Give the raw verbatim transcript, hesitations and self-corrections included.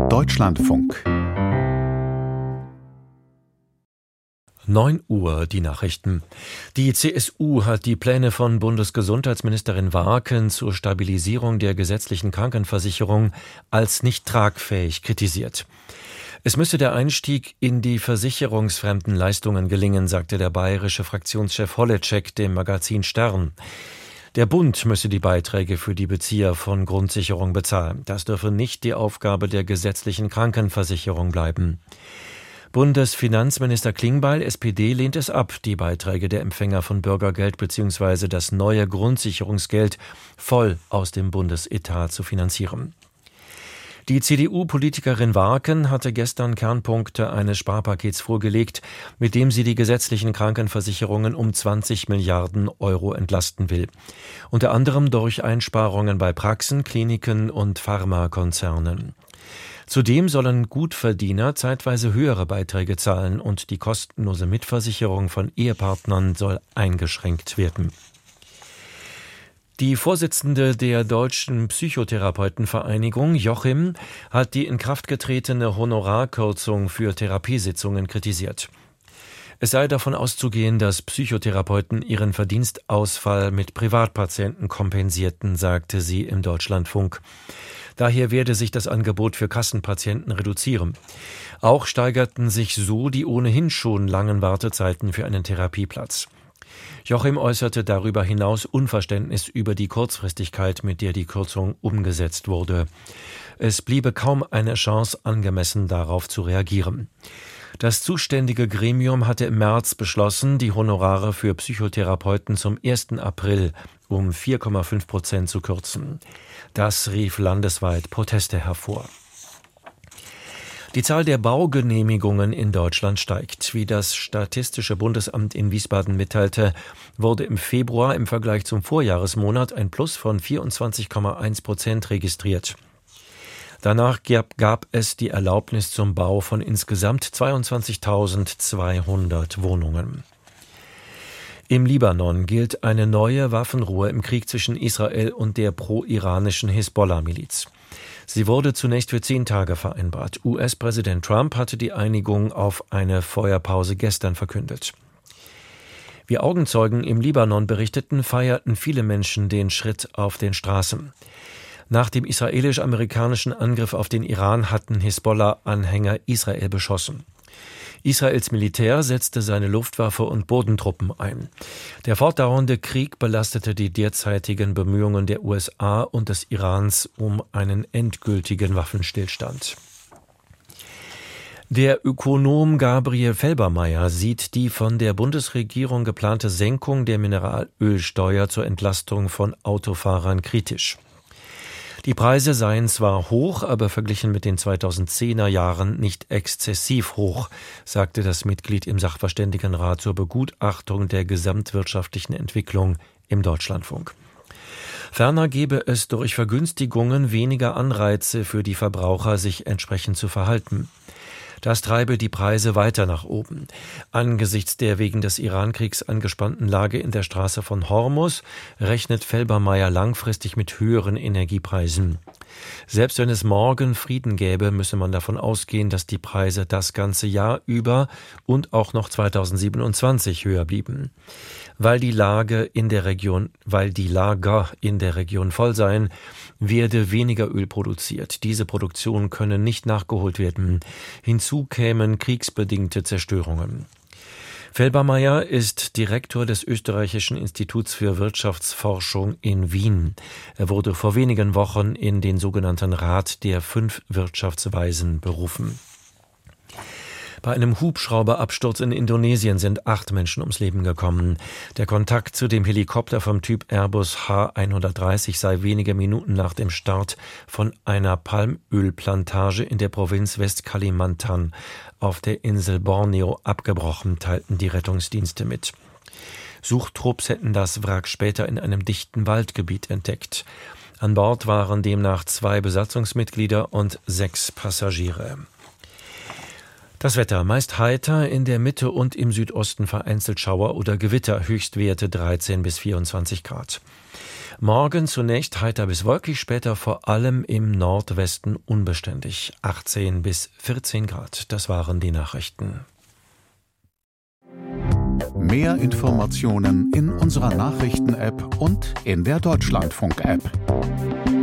Deutschlandfunk. neun Uhr, die Nachrichten. Die C S U hat die Pläne von Bundesgesundheitsministerin Warken zur Stabilisierung der gesetzlichen Krankenversicherung als nicht tragfähig kritisiert. Es müsse der Einstieg in die versicherungsfremden Leistungen gelingen, sagte der bayerische Fraktionschef Holleczek dem Magazin Stern. Der Bund müsse die Beiträge für die Bezieher von Grundsicherung bezahlen. Das dürfe nicht die Aufgabe der gesetzlichen Krankenversicherung bleiben. Bundesfinanzminister Klingbeil, S P D, lehnt es ab, die Beiträge der Empfänger von Bürgergeld bzw. das neue Grundsicherungsgeld voll aus dem Bundesetat zu finanzieren. Die C D U-Politikerin Warken hatte gestern Kernpunkte eines Sparpakets vorgelegt, mit dem sie die gesetzlichen Krankenversicherungen um zwanzig Milliarden Euro entlasten will. Unter anderem durch Einsparungen bei Praxen, Kliniken und Pharmakonzernen. Zudem sollen Gutverdiener zeitweise höhere Beiträge zahlen und die kostenlose Mitversicherung von Ehepartnern soll eingeschränkt werden. Die Vorsitzende der Deutschen Psychotherapeutenvereinigung, Jochim, hat die in Kraft getretene Honorarkürzung für Therapiesitzungen kritisiert. Es sei davon auszugehen, dass Psychotherapeuten ihren Verdienstausfall mit Privatpatienten kompensierten, sagte sie im Deutschlandfunk. Daher werde sich das Angebot für Kassenpatienten reduzieren. Auch steigerten sich so die ohnehin schon langen Wartezeiten für einen Therapieplatz. Jochim äußerte darüber hinaus Unverständnis über die Kurzfristigkeit, mit der die Kürzung umgesetzt wurde. Es bliebe kaum eine Chance, angemessen darauf zu reagieren. Das zuständige Gremium hatte im März beschlossen, die Honorare für Psychotherapeuten zum ersten April um vier Komma fünf Prozent zu kürzen. Das rief landesweit Proteste hervor. Die Zahl der Baugenehmigungen in Deutschland steigt. Wie das Statistische Bundesamt in Wiesbaden mitteilte, wurde im Februar im Vergleich zum Vorjahresmonat ein Plus von vierundzwanzig Komma eins Prozent registriert. Danach gab, gab es die Erlaubnis zum Bau von insgesamt zweiundzwanzigtausendzweihundert Wohnungen. Im Libanon gilt eine neue Waffenruhe im Krieg zwischen Israel und der pro-iranischen Hisbollah-Miliz. Sie wurde zunächst für zehn Tage vereinbart. U S-Präsident Trump hatte die Einigung auf eine Feuerpause gestern verkündet. Wie Augenzeugen im Libanon berichteten, feierten viele Menschen den Schritt auf den Straßen. Nach dem israelisch-amerikanischen Angriff auf den Iran hatten Hisbollah-Anhänger Israel beschossen. Israels Militär setzte seine Luftwaffe und Bodentruppen ein. Der fortdauernde Krieg belastete die derzeitigen Bemühungen der U S A und des Irans um einen endgültigen Waffenstillstand. Der Ökonom Gabriel Felbermayr sieht die von der Bundesregierung geplante Senkung der Mineralölsteuer zur Entlastung von Autofahrern kritisch. Die Preise seien zwar hoch, aber verglichen mit den zweitausendzehner Jahren nicht exzessiv hoch, sagte das Mitglied im Sachverständigenrat zur Begutachtung der gesamtwirtschaftlichen Entwicklung im Deutschlandfunk. Ferner gebe es durch Vergünstigungen weniger Anreize für die Verbraucher, sich entsprechend zu verhalten. Das treibe die Preise weiter nach oben. Angesichts der wegen des Irankriegs angespannten Lage in der Straße von Hormuz rechnet Felbermayr langfristig mit höheren Energiepreisen. Selbst wenn es morgen Frieden gäbe, müsse man davon ausgehen, dass die Preise das ganze Jahr über und auch noch zweitausendsiebenundzwanzig höher blieben. Weil die Lage in der Region, weil die Lager in der Region voll seien, werde weniger Öl produziert. Diese Produktion könne nicht nachgeholt werden. Hinzu kämen kriegsbedingte Zerstörungen. Felbermayr ist Direktor des Österreichischen Instituts für Wirtschaftsforschung in Wien. Er wurde vor wenigen Wochen in den sogenannten Rat der fünf Wirtschaftsweisen berufen. Bei einem Hubschrauberabsturz in Indonesien sind acht Menschen ums Leben gekommen. Der Kontakt zu dem Helikopter vom Typ Airbus H hundertdreißig sei wenige Minuten nach dem Start von einer Palmölplantage in der Provinz Westkalimantan auf der Insel Borneo abgebrochen, teilten die Rettungsdienste mit. Suchtrupps hätten das Wrack später in einem dichten Waldgebiet entdeckt. An Bord waren demnach zwei Besatzungsmitglieder und sechs Passagiere. Das Wetter meist heiter, in der Mitte und im Südosten vereinzelt Schauer oder Gewitter, Höchstwerte dreizehn bis vierundzwanzig Grad. Morgen zunächst heiter bis wolkig, später vor allem im Nordwesten unbeständig, achtzehn bis vierzehn Grad. Das waren die Nachrichten. Mehr Informationen in unserer Nachrichten-App und in der Deutschlandfunk-App.